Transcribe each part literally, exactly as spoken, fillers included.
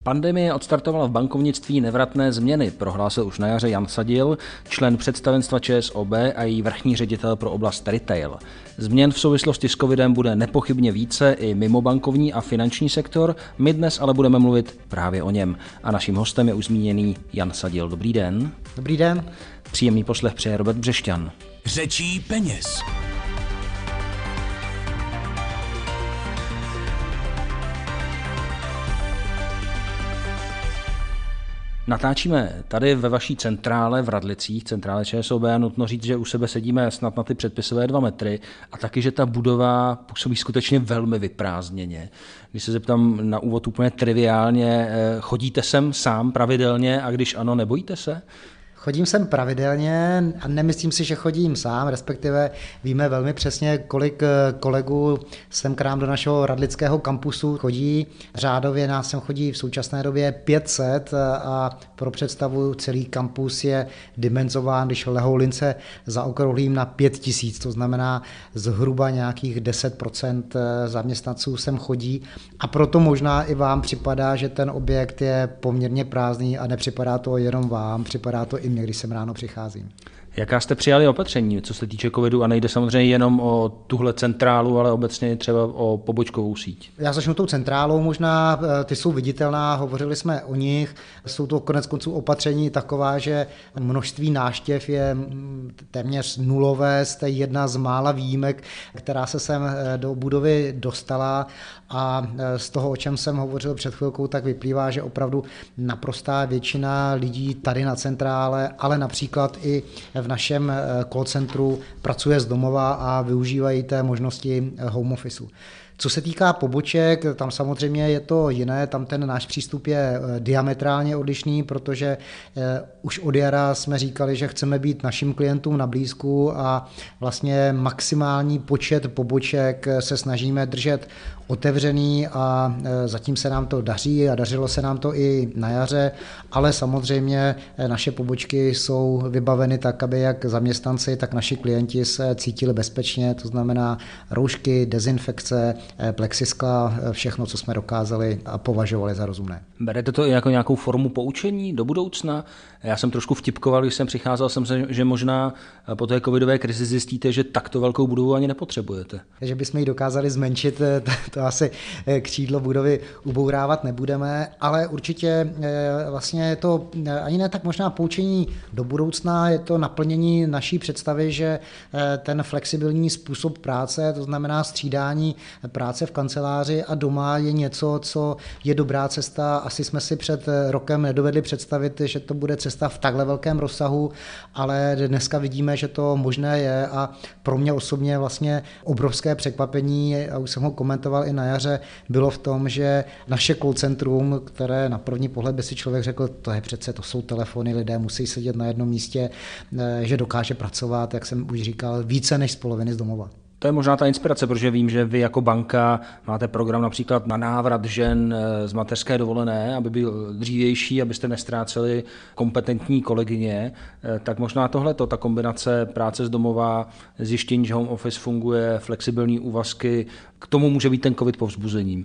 Pandemie odstartovala v bankovnictví nevratné změny, prohlásil už na jaře Jan Sadil, člen představenstva ČSOB a její vrchní ředitel pro oblast retail. Změn v souvislosti s covidem bude nepochybně více i mimo bankovní a finanční sektor, my dnes ale budeme mluvit právě o něm. A naším hostem je už zmíněný Jan Sadil. Dobrý den. Dobrý den. Příjemný poslech přeje Robert Břešťan. Řečí peněz. Natáčíme tady ve vaší centrále v Radlicích, centrále ČSOB, a nutno říct, že u sebe sedíme snad na ty předpisové dva metry a taky, že ta budova působí skutečně velmi vyprázdněně. Když se zeptám na úvod úplně triviálně, chodíte sem sám pravidelně a když ano, nebojíte se? Chodím sem pravidelně a nemyslím si, že chodím sám, respektive víme velmi přesně, kolik kolegů sem k nám do našeho radlického kampusu chodí. Řádově nás sem chodí v současné době pět set a pro představu celý kampus je dimenzován, když lehoulince zaokrouhlím, na pět tisíc, to znamená zhruba nějakých deset procent zaměstnanců sem chodí a proto možná i vám připadá, že ten objekt je poměrně prázdný a nepřipadá to jenom vám, připadá to i mě, když sem ráno přicházím. Jaká jste přijali opatření, co se týče covidu, a nejde samozřejmě jenom o tuhle centrálu, ale obecně třeba o pobočkovou síť? Já začnu tou centrálou, možná ty jsou viditelná, hovořili jsme o nich, jsou to konec konců opatření taková, že množství návštěv je téměř nulové, jste jedna z mála výjimek, která se sem do budovy dostala a z toho, o čem jsem hovořil před chvilkou, tak vyplývá, že opravdu naprostá většina lidí tady na centrále, ale například i v našem call centru pracuje z domova a využívají té možnosti home officeu. Co se týká poboček, tam samozřejmě je to jiné, tam ten náš přístup je diametrálně odlišný, protože už od jara jsme říkali, že chceme být našim klientům na blízku a vlastně maximální počet poboček se snažíme držet otevřený a zatím se nám to daří a dařilo se nám to i na jaře, ale samozřejmě naše pobočky jsou vybaveny tak, aby jak zaměstnanci, tak naši klienti se cítili bezpečně, to znamená roušky, dezinfekce, plexiskla, všechno, co jsme dokázali a považovali za rozumné. Berete to i jako nějakou formu poučení do budoucna? Já jsem trošku vtipkoval, když jsem přicházel, jsem se, že možná po té covidové krizi zjistíte, že takto velkou budovu ani nepotřebujete. Že bychom ji dokázali zmenšit, to asi křídlo budovy ubourávat nebudeme, ale určitě vlastně je to ani ne tak možná poučení do budoucna, je to naplnění naší představy, že ten flexibilní způsob práce, to znamená střídání práce v kanceláři a doma, je něco, co je dobrá cesta. Asi jsme si před rokem nedovedli představit, že to bude cesta v takhle velkém rozsahu, ale dneska vidíme, že to možné je a pro mě osobně vlastně obrovské překvapení, a už jsem ho komentoval i na jaře, bylo v tom, že naše call centrum, které na první pohled by si člověk řekl, to je přece, to jsou telefony, lidé musí sedět na jednom místě, že dokáže pracovat, jak jsem už říkal, více než z poloviny z domova. To je možná ta inspirace, protože vím, že vy jako banka máte program například na návrat žen z mateřské dovolené, aby byl dřívější, abyste nestráceli kompetentní kolegyně, tak možná tohleto, ta kombinace práce z domova, zjištění, že home office funguje, flexibilní úvazky, k tomu může být ten covid povzbuzením.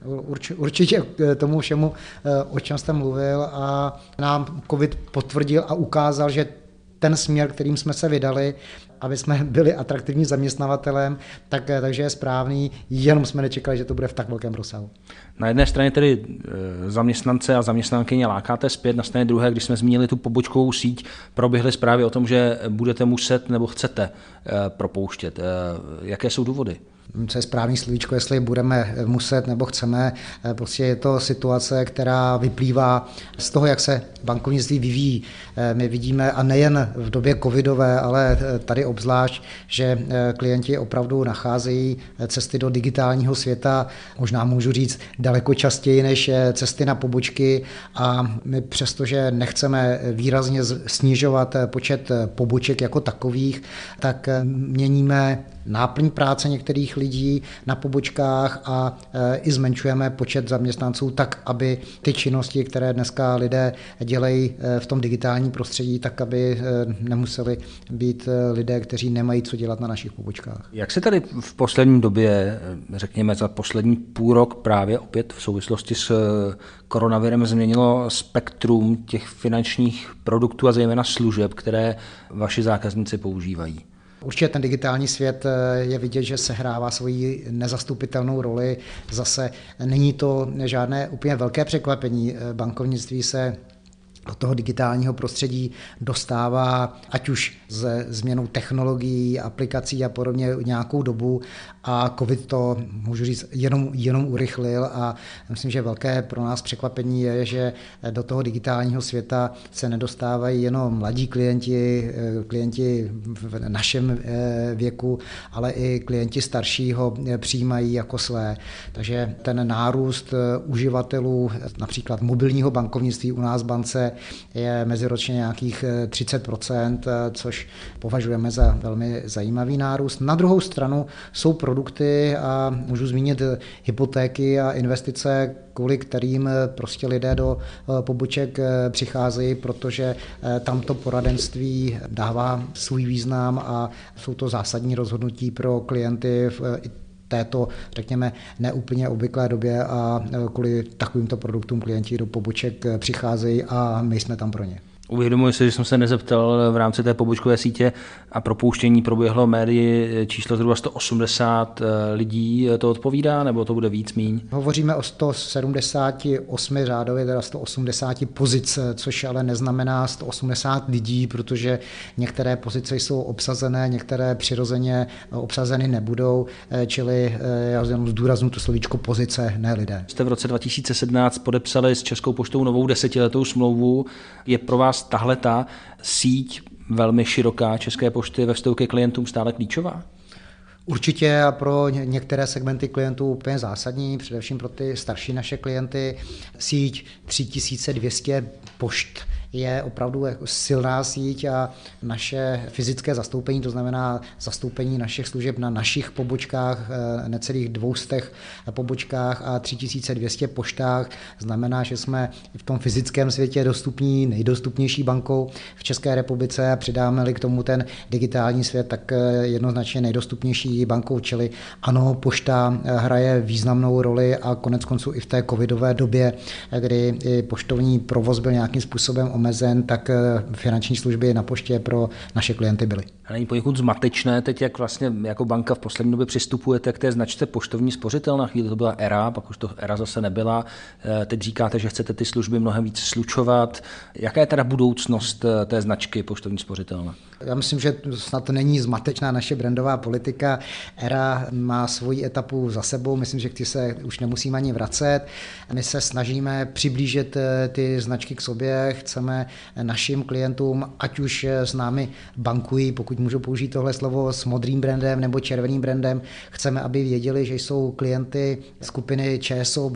Určitě tomu všemu, o čem jste mluvil, a nám covid potvrdil a ukázal, že ten směr, kterým jsme se vydali, aby jsme byli atraktivní zaměstnavatelem, tak, takže je správný, jenom jsme nečekali, že to bude v tak velkém rozsahu. Na jedné straně tedy zaměstnance a zaměstnankyně lákáte zpět, na straně druhé, když jsme zmínili tu pobočkovou síť, proběhly zprávy o tom, že budete muset nebo chcete propouštět. Jaké jsou důvody? Co je správný slovíčko, jestli budeme muset nebo chceme, prostě je to situace, která vyplývá z toho, jak se bankovnictví vyvíjí. My vidíme, a nejen v době covidové, ale tady obzvlášť, že klienti opravdu nacházejí cesty do digitálního světa, možná můžu říct daleko častěji než cesty na pobočky, a my přestože nechceme výrazně snižovat počet poboček jako takových, tak měníme náplň práce některých lidí na pobočkách a i zmenšujeme počet zaměstnanců tak, aby ty činnosti, které dneska lidé dělají v tom digitálním prostředí, tak aby nemuseli být lidé, kteří nemají co dělat na našich pobočkách. Jak se tady v poslední době, řekněme za poslední půl rok právě opět v souvislosti s koronavirem změnilo spektrum těch finančních produktů a zejména služeb, které vaši zákazníci používají? Určitě ten digitální svět je vidět, že sehrává svoji nezastupitelnou roli. Zase není to žádné úplně velké překvapení. Bankovnictví se do toho digitálního prostředí dostává, ať už se změnou technologií, aplikací a podobně nějakou dobu a COVID to, můžu říct, jenom, jenom urychlil a myslím, že velké pro nás překvapení je, že do toho digitálního světa se nedostávají jenom mladí klienti, klienti v našem věku, ale i klienti staršího přijímají jako své. Takže ten nárůst uživatelů například mobilního bankovnictví u nás v bance je meziročně nějakých třicet procent, což považujeme za velmi zajímavý nárůst. Na druhou stranu jsou produkty a můžu zmínit hypotéky a investice, kvůli kterým prostě lidé do poboček přicházejí, protože tam to poradenství dává svůj význam a jsou to zásadní rozhodnutí pro klienty v této, řekněme, neúplně obvyklé době a kvůli takovýmto produktům klienti do poboček přicházejí a my jsme tam pro ně. Uvědomuji si, že jsem se nezeptal v rámci té pobočkové sítě a propouštění proběhlo médii číslo zhruba sto osmdesát lidí. To odpovídá, nebo to bude víc, míň? Hovoříme o sto sedmdesáti osmi řádově, teda sto osmdesáti pozic, což ale neznamená sto osmdesát lidí, protože některé pozice jsou obsazené, některé přirozeně obsazeny nebudou, čili já jenom zdůraznu to slovíčko pozice, ne lidé. Jste v roce dva tisíce sedmnáct podepsali s Českou poštou novou desetiletou smlouvu. Je pro vás tahle ta síť velmi široká České pošty ve vztahu ke klientům stále klíčová? Určitě a pro některé segmenty klientů úplně zásadní, především pro ty starší naše klienty. Síť tři tisíce dvě stě pošt je opravdu silná síť a naše fyzické zastoupení, to znamená zastoupení našich služeb na našich pobočkách, necelých dvoustech pobočkách a tři tisíce dvě stě poštách, znamená, že jsme v tom fyzickém světě dostupní, nejdostupnější bankou v České republice a přidáme-li k tomu ten digitální svět, tak jednoznačně nejdostupnější bankou, čili ano, pošta hraje významnou roli a konec konců i v té covidové době, kdy poštovní provoz byl nějakým způsobem omezen, tak finanční služby na poště pro naše klienty byly. A není poněkud zmatečné teď, jak vlastně jako banka v poslední době přistupujete k té značce poštovní spořitelna? Chvíli to byla éra, pak už to éra zase nebyla. Teď říkáte, že chcete ty služby mnohem víc slučovat. Jaká je teda budoucnost té značky poštovní spořitelna? Já myslím, že snad není zmatečná naše brandová politika. éra má svoji etapu za sebou, myslím, že k ty se už nemusíme ani vracet. My se snažíme přiblížit ty značky k sobě, chceme našim klientům, ať už s námi bankují, pokud můžu použít tohle slovo, s modrým brandem nebo červeným brandem, chceme, aby věděli, že jsou klienty skupiny ČSOB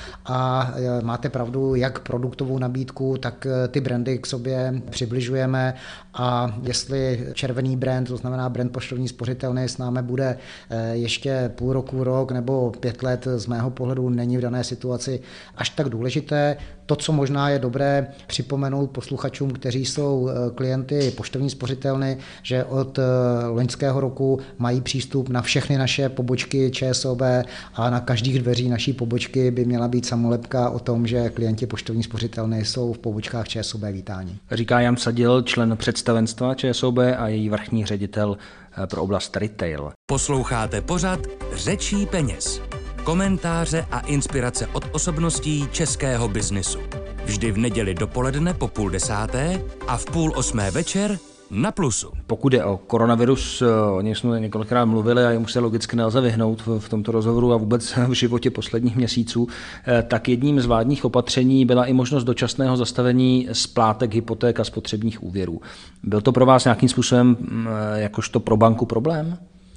a máte pravdu, jak produktovou nabídku, tak ty brandy k sobě přibližujeme a jestli červený brand, to znamená brand poštovní spořitelny, s námi bude ještě půl roku, rok nebo pět let, z mého pohledu není v dané situaci až tak důležité. To, co možná je dobré připomenout posluchačům, kteří jsou klienty poštovní spořitelny, že od loňského roku mají přístup na všechny naše pobočky ČSOB a na každých dveří naší pobočky by měla být samolepka o tom, že klienti poštovní spořitelny jsou v pobočkách ČSOB vítáni. Říká Jan Sadil, člen představenstva ČSOB a její vrchní ředitel pro oblast retail. Posloucháte pořad Řečí peněz. Komentáře a inspirace od osobností českého biznisu. Vždy v neděli dopoledne po půl desáté a v půl osmé večer na Plusu. Pokud je o koronavirus, o něm jsme několikrát mluvili a jemu se logicky nelze vyhnout v tomto rozhovoru a vůbec v životě posledních měsíců, tak jedním z vládních opatření byla i možnost dočasného zastavení splátek hypoték a spotřebních úvěrů. Byl to pro vás nějakým způsobem jakožto pro banku problém?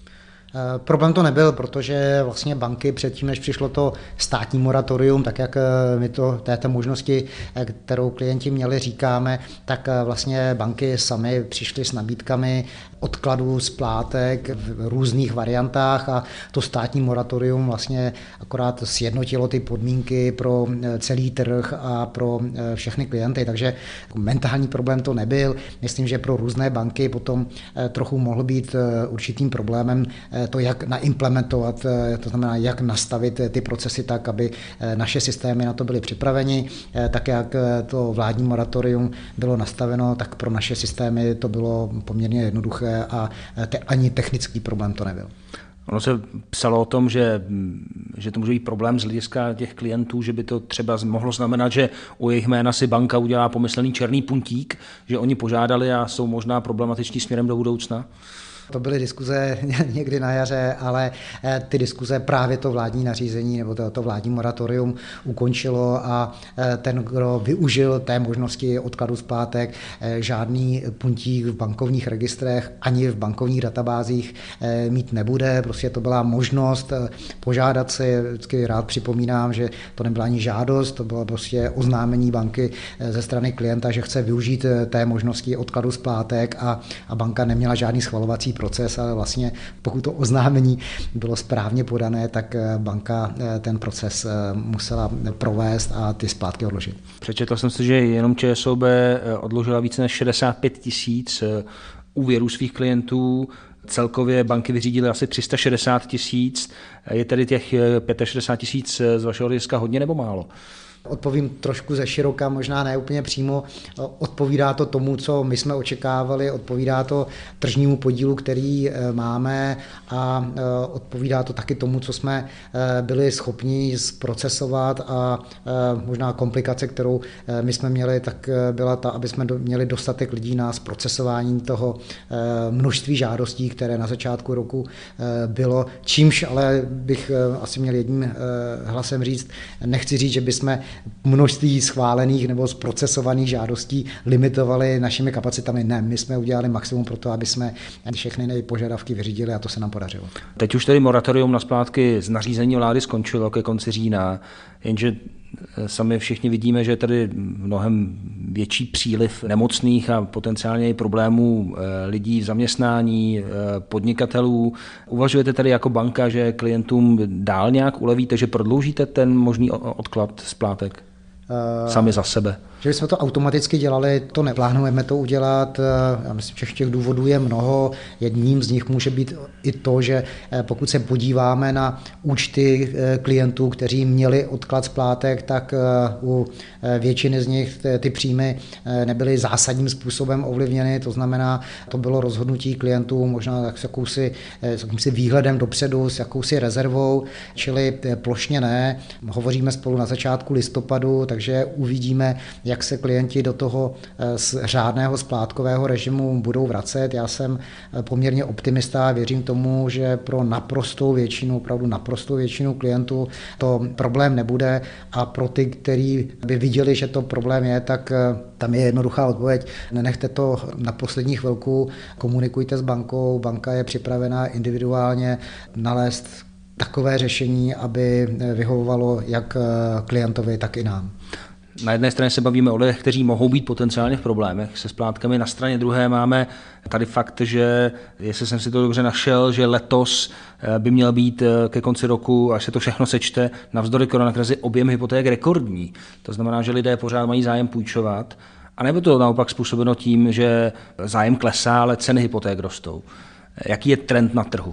Problém to nebyl, protože vlastně banky předtím, než přišlo to státní moratorium, tak jak my to této možnosti, kterou klienti měli, říkáme, tak vlastně banky samy přišly s nabídkami odkladu splátek v různých variantách a to státní moratorium vlastně akorát sjednotilo ty podmínky pro celý trh a pro všechny klienty, takže mentální problém to nebyl. Myslím, že pro různé banky potom trochu mohl být určitým problémem to, jak naimplementovat, to znamená, jak nastavit ty procesy tak, aby naše systémy na to byly připraveni, tak jak to vládní moratorium bylo nastaveno, tak pro naše systémy to bylo poměrně jednoduché a te, ani technický problém to nebyl. Ono se psalo o tom, že, že to může být problém z hlediska těch klientů, že by to třeba mohlo znamenat, že u jejich jména si banka udělá pomyslný černý puntík, že oni požádali a jsou možná problematiční směrem do budoucna. To byly diskuze někdy na jaře, ale ty diskuze právě to vládní nařízení nebo to, to vládní moratorium ukončilo a ten, kdo využil té možnosti odkladu splátek, žádný puntík v bankovních registrech ani v bankovních databázích mít nebude. Prostě to byla možnost požádat si, vždycky rád připomínám, že to nebyla ani žádost, to bylo prostě oznámení banky ze strany klienta, že chce využít té možnosti odkladu splátek a, a banka neměla žádný schvalovací proces, ale vlastně pokud to oznámení bylo správně podané, tak banka ten proces musela provést a ty splátky odložit. Přečetl jsem si, že jenom ČSOB odložila více než šedesát pět tisíc úvěrů svých klientů, celkově banky vyřídily asi tři sta šedesát tisíc. Je tedy těch šedesát pět tisíc z vašeho hlediska hodně nebo málo? Odpovím trošku ze široka, možná ne úplně přímo. Odpovídá to tomu, co my jsme očekávali, odpovídá to tržnímu podílu, který máme a odpovídá to taky tomu, co jsme byli schopni zprocesovat a možná komplikace, kterou my jsme měli, tak byla ta, aby jsme měli dostatek lidí na zprocesování toho množství žádostí, které na začátku roku bylo. Čímž ale bych asi měl jedním hlasem říct, nechci říct, že bychom množství schválených nebo zprocesovaných žádostí limitovali našimi kapacitami. Ne, my jsme udělali maximum pro to, aby jsme všechny požadavky vyřídili a to se nám podařilo. Teď už tedy moratorium na splátky z nařízení vlády skončilo ke konci října, jenže sami všichni vidíme, že je tady mnohem větší příliv nemocných a potenciálně i problémů lidí v zaměstnání, podnikatelů. Uvažujete tady jako banka, že klientům dál nějak ulevíte, že prodloužíte ten možný odklad splátek sami za sebe? Že bychom to automaticky dělali, to neplánujeme to udělat. Já myslím, že těch důvodů je mnoho. Jedním z nich může být i to, že pokud se podíváme na účty klientů, kteří měli odklad splátek, tak u většiny z nich ty příjmy nebyly zásadním způsobem ovlivněny. To znamená, to bylo rozhodnutí klientů možná s jakousi, s jakýmsi výhledem dopředu, s jakousi rezervou, čili plošně ne. Hovoříme spolu na začátku listopadu, takže uvidíme, jak se klienti do toho řádného splátkového režimu budou vracet. Já jsem poměrně optimista a věřím tomu, že pro naprostou většinu, opravdu naprostou většinu klientů to problém nebude a pro ty, kteří by viděli, že to problém je, tak tam je jednoduchá odpověď. Nenechte to na poslední chvilku, komunikujte s bankou, banka je připravená individuálně nalézt takové řešení, aby vyhovovalo jak klientovi, tak i nám. Na jedné straně se bavíme o lidech, kteří mohou být potenciálně v problémech se splátkami, na straně druhé máme tady fakt, že, jestli jsem si to dobře našel, že letos by měl být ke konci roku, až se to všechno sečte, navzdory koronakrizi objem hypoték rekordní. To znamená, že lidé pořád mají zájem půjčovat, a nebo to naopak způsobeno tím, že zájem klesá, ale ceny hypoték rostou. Jaký je trend na trhu?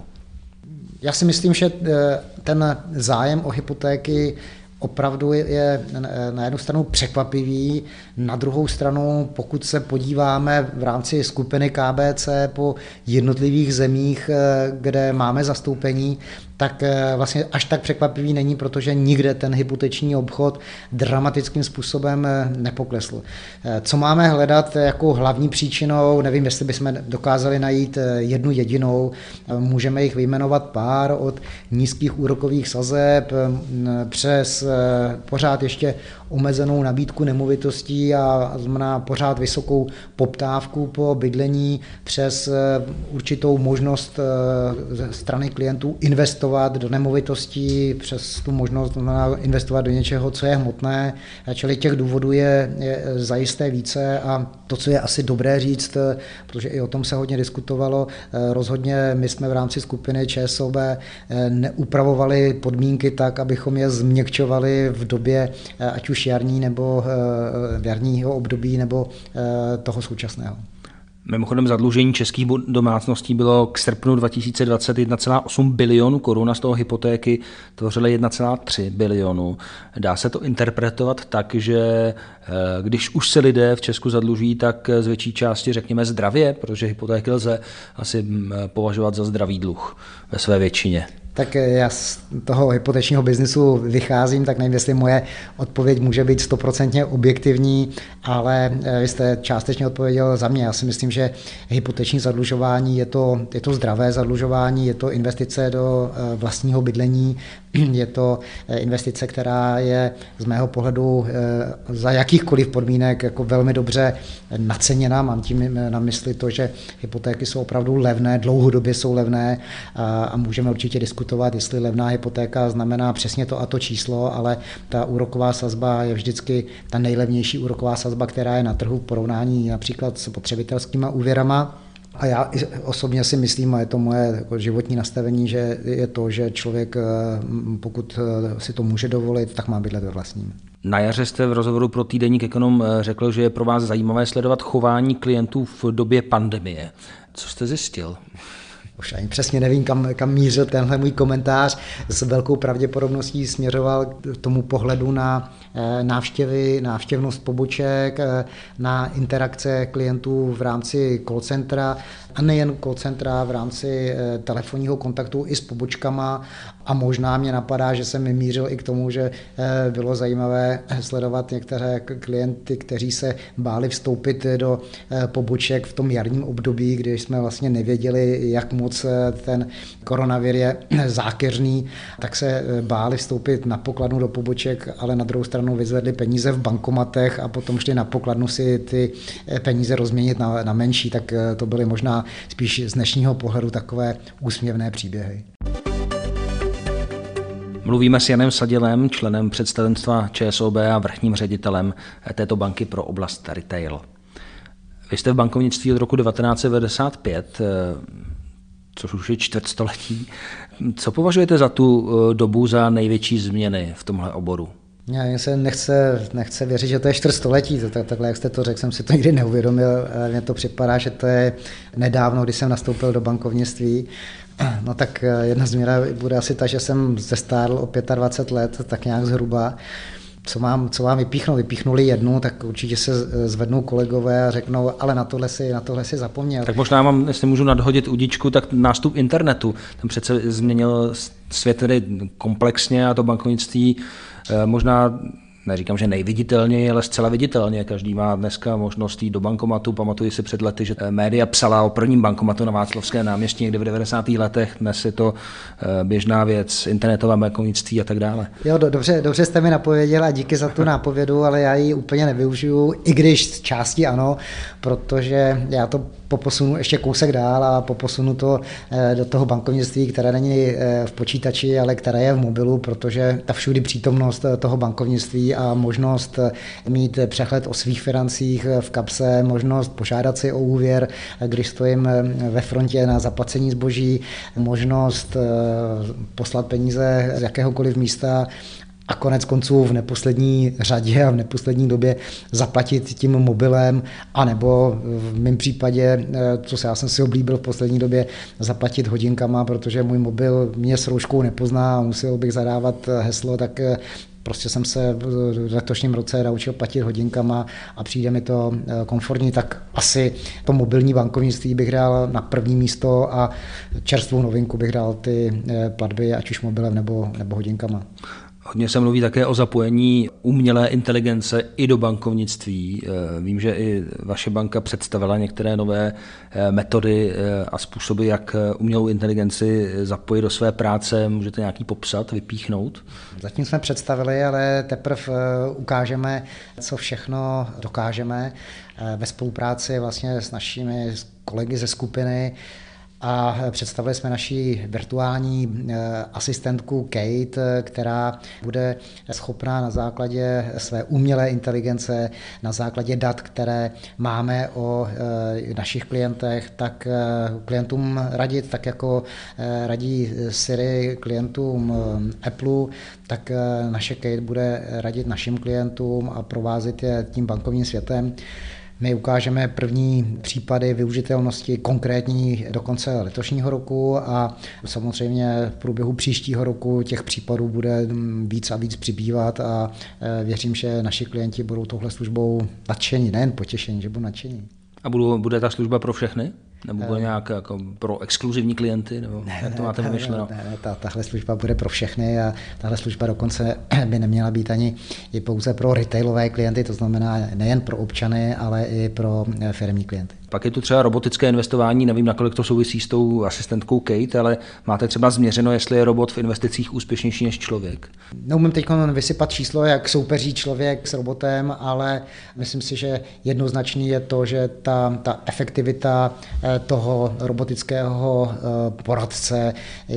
Já si myslím, že ten zájem o hypotéky opravdu je na jednu stranu překvapivý, na druhou stranu, pokud se podíváme v rámci skupiny K B C po jednotlivých zemích, kde máme zastoupení, tak vlastně až tak překvapivý není, protože nikde ten hypoteční obchod dramatickým způsobem nepoklesl. Co máme hledat jako hlavní příčinou, nevím, jestli bychom dokázali najít jednu jedinou, můžeme jich vyjmenovat pár, od nízkých úrokových sazeb přes pořád ještě omezenou nabídku nemovitostí a znamená pořád vysokou poptávku po bydlení přes určitou možnost ze strany klientů investovat do nemovitostí, přes tu možnost znamená investovat do něčeho, co je hmotné. Čili těch důvodů je, je zajisté více a to, co je asi dobré říct, protože i o tom se hodně diskutovalo, rozhodně my jsme v rámci skupiny ČSOB neupravovali podmínky tak, abychom je změkčovali v době ať už jarní nebo jarního období nebo toho současného. Mimochodem zadlužení českých domácností bylo k srpnu dva tisíce dvacet jedna celá osm bilionu korun a z toho hypotéky tvořily jedna celá tři bilionu. Dá se to interpretovat tak, že když už se lidé v Česku zadlužují, tak z větší části řekněme zdravě, protože hypotéky lze asi považovat za zdravý dluh ve své většině. Tak já z toho hypotečního biznisu vycházím, tak nevím, jestli moje odpověď může být stoprocentně objektivní, ale vy jste částečně odpověděl za mě. Já si myslím, že hypoteční zadlužování je to, je to zdravé zadlužování, je to investice do vlastního bydlení, je to investice, která je z mého pohledu za jakýchkoliv podmínek jako velmi dobře naceněna. Mám tím na mysli to, že hypotéky jsou opravdu levné, dlouhodobě jsou levné a můžeme určitě diskutovat, jestli levná hypotéka znamená přesně to a to číslo, ale ta úroková sazba je vždycky ta nejlevnější úroková sazba, která je na trhu v porovnání například s spotřebitelskýma úvěrama. A já osobně si myslím, a je to moje jako životní nastavení, že je to, že člověk, pokud si to může dovolit, tak má bydlet ve vlastním. Na jaře jste v rozhovoru pro týdeník Ekonom řekl, že je pro vás zajímavé sledovat chování klientů v době pandemie. Co jste zjistil? Už ani přesně nevím, kam, kam mířil tenhle můj komentář. S velkou pravděpodobností směřoval k tomu pohledu na návštěvy, návštěvnost poboček, na interakce klientů v rámci call centra a nejen call centra, v rámci telefonního kontaktu i s pobočkama. A možná mě napadá, že jsem mířil i k tomu, že bylo zajímavé sledovat některé klienty, kteří se báli vstoupit do poboček v tom jarním období, kdy jsme vlastně nevěděli, jak moc ten koronavir je zákeřný, tak se báli vstoupit na pokladnu do poboček, ale na druhou stranu vyzvedli peníze v bankomatech a potom šli na pokladnu si ty peníze rozměnit na, na menší, tak to byly možná spíš z dnešního pohledu takové úsměvné příběhy. Mluvíme s Janem Sadilem, členem představenstva ČSOB a vrchním ředitelem této banky pro oblast retail. Vy jste v bankovnictví od roku devatenáct set devadesát pět, což už je čtvrtstoletí. Co považujete za tu dobu za největší změny v tomhle oboru? Mně se nechce, nechce věřit, že to je čtvrtstoletí. Takhle, jak jste to řekl, jsem si to nikdy neuvědomil. Mně to připadá, že to je nedávno, když jsem nastoupil do bankovnictví. No tak jedna změna bude asi ta, že jsem zestárl o dvacet pět let, tak nějak zhruba. Co mám, co mám vypíchnout? Vypíchnuli jednu, tak určitě se zvednou kolegové a řeknou, ale na tohle si, na tohle si zapomněl. Tak možná mám, jestli můžu nadhodit udičku, tak nástup internetu. Ten přece změnil svět tedy komplexně a to bankovnictví možná, neříkám, že nejviditelněji, ale zcela viditelně. Každý má dneska možnost jít do bankomatu. Pamatuji si před lety, že média psala o prvním bankomatu na Václavské náměstí někdy v devadesátých letech. Dnes je to běžná věc, internetové bankovnictví a tak dále. Jo, dobře, dobře jste mi napověděl a díky za tu nápovědu, ale já ji úplně nevyužiju, i když z části ano, protože já to poposunu ještě kousek dál a poposunu to do toho bankovnictví, které není v počítači, ale které je v mobilu, protože ta všudy přítomnost toho bankovnictví a možnost mít přehled o svých financích v kapse, možnost požádat si o úvěr, když stojím ve frontě na zaplacení zboží, možnost poslat peníze z jakéhokoliv místa a konec konců v neposlední řadě a v neposlední době zaplatit tím mobilem, anebo v mém případě, co se já jsem si oblíbil v poslední době, zaplatit hodinkama, protože můj mobil mě s rouškou nepozná a musel bych zadávat heslo, tak prostě jsem se v letošním roce naučil platit hodinkama a přijde mi to komfortní, tak asi to mobilní bankovnictví bych dal na první místo a čerstvou novinku bych dal ty platby, ať už mobilem nebo, nebo hodinkama. Hodně se mluví také o zapojení umělé inteligence i do bankovnictví. Vím, že i vaše banka představila některé nové metody a způsoby, jak umělou inteligenci zapojit do své práce. Můžete nějaký popsat, vypíchnout? Zatím jsme představili, ale teprve ukážeme, co všechno dokážeme ve spolupráci vlastně s našimi kolegy ze skupiny. A představili jsme naši virtuální asistentku Kate, která bude schopná na základě své umělé inteligence, na základě dat, které máme o našich klientech, tak klientům radit, tak jako radí Siri klientům Apple, tak naše Kate bude radit našim klientům a provázet je tím bankovním světem. My ukážeme první případy využitelnosti konkrétní do konce letošního roku a samozřejmě v průběhu příštího roku těch případů bude víc a víc přibývat a věřím, že naši klienti budou touhle službou nadšení, nejen potěšení, že budou nadšení. A budou, bude ta služba pro všechny? Nebo bude nějak jako pro exkluzivní klienty? Nebo ne, jak to máte vymyšleno? Ne, ne, ta, tahle služba bude pro všechny a tahle služba dokonce by neměla být ani i pouze pro retailové klienty, to znamená nejen pro občany, ale i pro firemní klienty. Pak je tu třeba robotické investování, nevím, nakolik to souvisí s tou asistentkou Kate, ale máte třeba změřeno, jestli je robot v investicích úspěšnější než člověk? Neumím teď vysypat číslo, jak soupeří člověk s robotem, ale myslím si, že jednoznačný je to, že ta, ta efektivita toho robotického poradce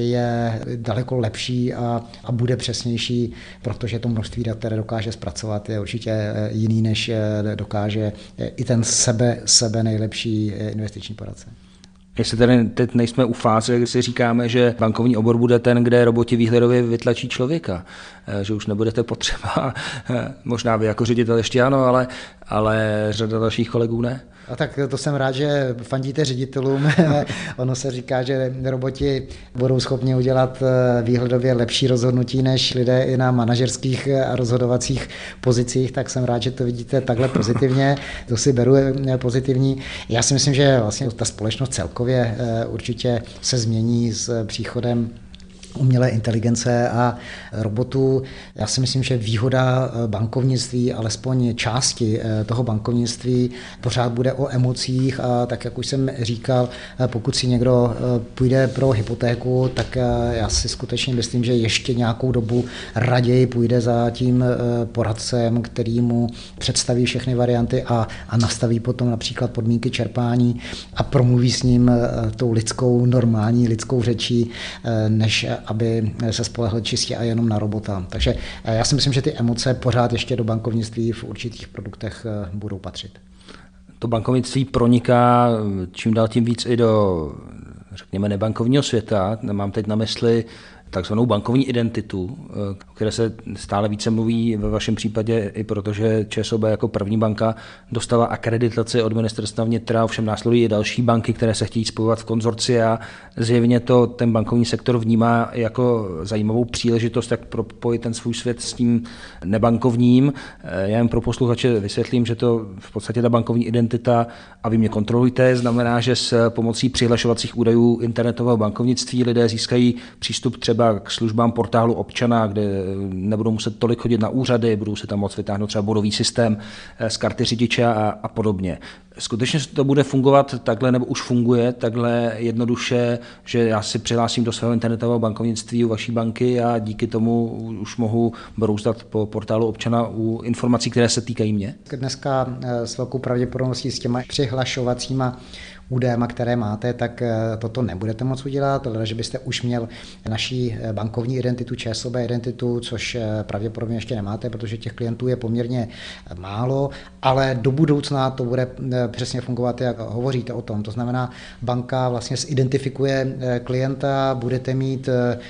je daleko lepší a, a bude přesnější, protože to množství dat, které dokáže zpracovat, je určitě jiný, než dokáže i ten sebe, sebe nejlepší investiční poradce. Jestli tedy teď nejsme u fáze, kdy si říkáme, že bankovní obor bude ten, kde roboti výhledově vytlačí člověka, že už nebudete potřeba, možná vy jako ředitel ještě ano, ale, ale řada dalších kolegů ne. A tak to jsem rád, že fandíte ředitelům. Ono se říká, že roboti budou schopni udělat výhledově lepší rozhodnutí než lidé i na manažerských a rozhodovacích pozicích, tak jsem rád, že to vidíte takhle pozitivně. To si beru pozitivní. Já si myslím, že vlastně ta společnost celkově určitě se změní s příchodem umělé inteligence a robotů. Já si myslím, že výhoda bankovnictví, alespoň části toho bankovnictví, pořád bude o emocích a tak, jak už jsem říkal, pokud si někdo půjde pro hypotéku, tak já si skutečně myslím, že ještě nějakou dobu raději půjde za tím poradcem, který mu představí všechny varianty a, a nastaví potom například podmínky čerpání a promluví s ním tou lidskou, normální lidskou řečí, než aby se spolehl čistě a jenom na robota. Takže já si myslím, že ty emoce pořád ještě do bankovnictví v určitých produktech budou patřit. To bankovnictví proniká čím dál tím víc i do, řekněme, nebankovního světa. Mám teď na mysli takzvanou bankovní identitu, o které se stále více mluví ve vašem případě i protože ČSOB jako první banka dostala akreditaci od ministerstva vnitra, ovšem následují i další banky, které se chtějí spojovat v konzorcia. Zjevně to ten bankovní sektor vnímá jako zajímavou příležitost, jak propojit ten svůj svět s tím nebankovním. Já jen pro posluchače vysvětlím, že to v podstatě ta bankovní identita, a vy mě kontrolujte, znamená, že s pomocí přihlašovacích údajů internetového bankovnictví lidé získají přístup třeba k službám portálu občana, kde nebudou muset tolik chodit na úřady, budou si tam moct vytáhnout třeba bodový systém z karty řidiče a, a podobně. Skutečně to bude fungovat takhle, nebo už funguje takhle jednoduše, že já si přihlásím do svého internetového bankovnictví u vaší banky a díky tomu už mohu brouzdat po portálu občana u informací, které se týkají mě? Dneska s velkou pravděpodobností s těma přihlašovacíma údajem, které máte, tak toto nebudete moct udělat, ale že byste už měl naší bankovní identitu, ČSOB identitu, což pravděpodobně ještě nemáte, protože těch klientů je poměrně málo, ale do budoucna to bude přesně fungovat, jak hovoříte o tom. To znamená, banka vlastně zidentifikuje klienta, budete mít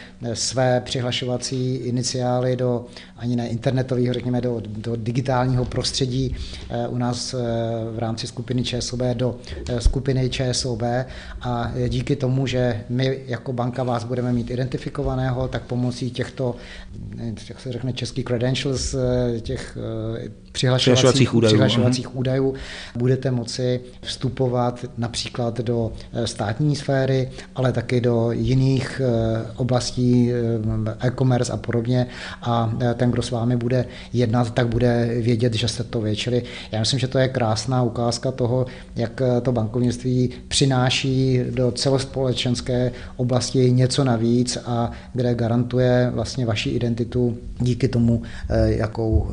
své přihlašovací iniciály do ani ne internetového, řekněme, do, do digitálního prostředí u nás v rámci skupiny ČSOB do skupiny ČSOB a díky tomu, že my jako banka vás budeme mít identifikovaného, tak pomocí těchto, jak se řekne, český credentials, těch přihlašovacích, přihlašovacích údajů, přihlašovacích údajů budete moci vstupovat například do státní sféry, ale taky do jiných oblastí e-commerce a podobně a ten, kdo s vámi bude jednat, tak bude vědět, že se to vy. Čili já myslím, že to je krásná ukázka toho, jak to bankovnictví přináší do celospolečenské oblasti něco navíc a kde garantuje vlastně vaši identitu díky tomu, jakou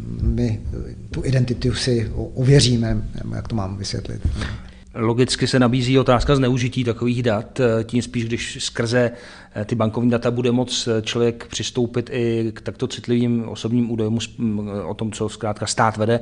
my tu identitu si uvěříme, jak to mám vysvětlit. Logicky se nabízí otázka zneužití takových dat, tím spíš, když skrze ty bankovní data bude moc člověk přistoupit i k takto citlivým osobním údajům o tom, co zkrátka stát vede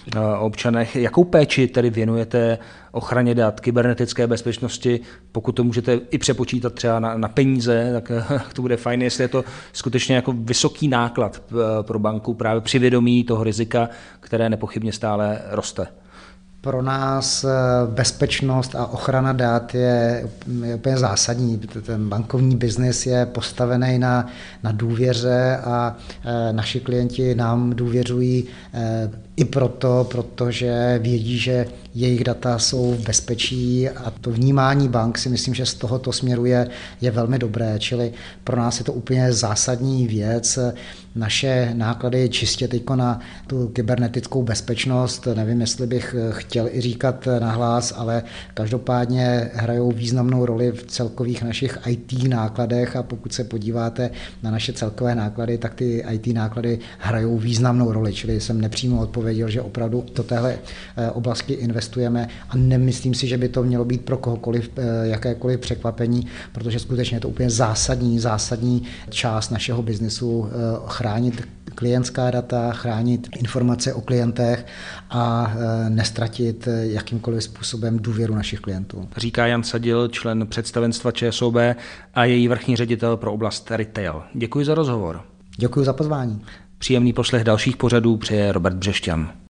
o občanech. Jakou péči tedy věnujete ochraně dat, kybernetické bezpečnosti? Pokud to můžete i přepočítat třeba na, na peníze, tak to bude fajn, jestli je to skutečně jako vysoký náklad pro banku právě při vědomí toho rizika, které nepochybně stále roste. Pro nás bezpečnost a ochrana dat je, je úplně zásadní. Ten bankovní biznis je postavený na, na důvěře a e, naši klienti nám důvěřují e, i proto, protože vědí, že jejich data jsou v bezpečí a to vnímání bank si myslím, že z tohoto směru je, je velmi dobré. Čili pro nás je to úplně zásadní věc. Naše náklady čistě teď na tu kybernetickou bezpečnost, nevím, jestli bych chtěl i říkat nahlas, ale každopádně hrajou významnou roli v celkových našich í té nákladech a pokud se podíváte na naše celkové náklady, tak ty í té náklady hrajou významnou roli, čili jsem nepřímo odpověděl, že opravdu do téhle oblasti investujeme a nemyslím si, že by to mělo být pro kohokoliv jakékoliv překvapení, protože skutečně je to úplně zásadní, zásadní část našeho biznesu chránit klientská data, chránit informace o klientech a nestratit jakýmkoliv způsobem důvěru našich klientů. Říká Jan Sadil, člen představenstva ČSOB a její vrchní ředitel pro oblast retail. Děkuji za rozhovor. Děkuji za pozvání. Příjemný poslech dalších pořadů přeje Robert Břešťan.